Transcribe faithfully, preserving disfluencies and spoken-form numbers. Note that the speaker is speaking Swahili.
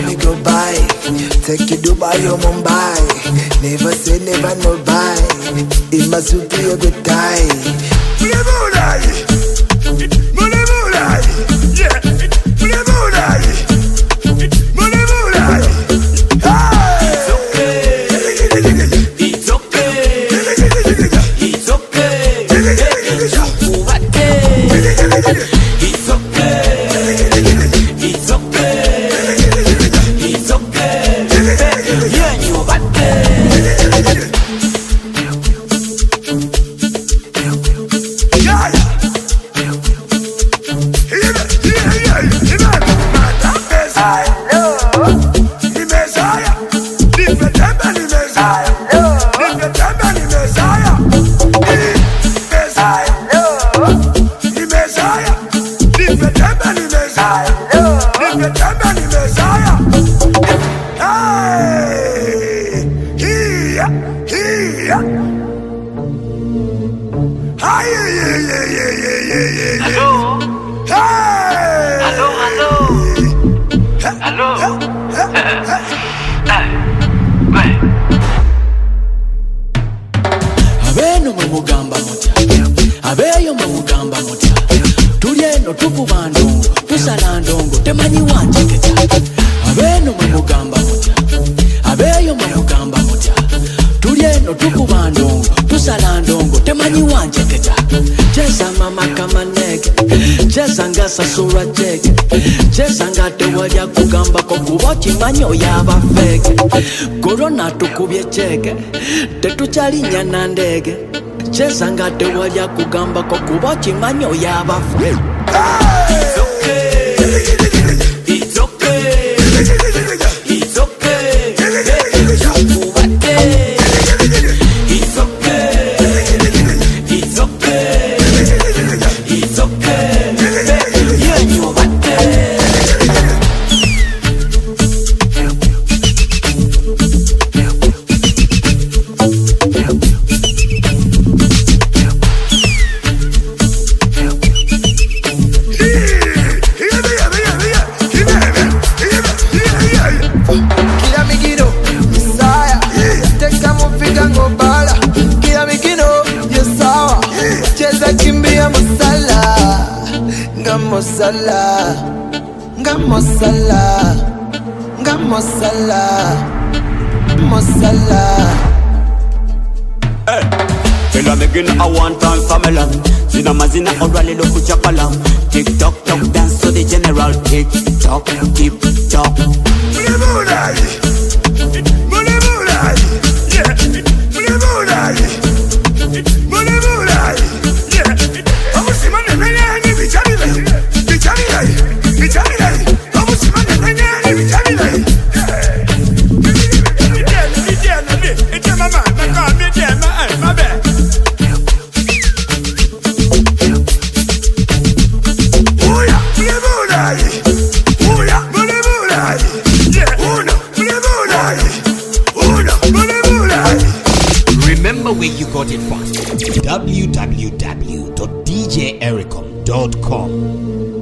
me go buy. Take you Dubai or Mumbai. Never say never no buy. In my suit you go die. Mulai, mulai, mulai, yeah, mulai, mulai, mulai, mulai. It's okay, it's okay, it's okay. It's okay. It's okay, it's okay, yeah, you got it. Yeah, yeah, yeah, yeah, I know. The Messiah, the temple, the Messiah, the temple, the Messiah, the Messiah, the Messiah, the temple, the Messiah. The temple, the Messiah. Hey, here, here. Hi, yeah, yeah, yeah, yeah, yeah, yeah. Hello. Hey. Hello, hello. Hello. Hey, Abeno mugamba mutya. Abeyo mugamba mutya. Tulieno tukuba ndongo, tusala ndongo, temanyi wanjeketa. Abeno mugamba mutya. Abeyo mugamba mutya. Tulieno tukuba ndongo, tusala ndongo, temanyi wanjeketa. Cheza mama kama nege, cheza nga sasura jege, cheza nga tewalya kugamba ko kuba kimanyo yaba feke. Corona tukubye cheke, tetuchalinya na ndege. Cheza nga tewalya kugamba ko kuba kimanyo yaba feke. it's okay, it's okay, it's okay. It's okay, it's okay, it's okay. Yeah, you got it. Mosala, Gamosala, Gamosala, Mosala. Hey, tell her begin a one time family. Zina mazina orally look with chapala. Tick tock tock dance to the general. Tick tock, tip tock. Mulai, mulai, yeah, mulai, mulai, yeah. Vamos si mane mene ni bichari lai, bichari lai, bichari lai. Vamos si mane mene ni bichari lai. Remember where you got it from. w w w dot d j ericom dot com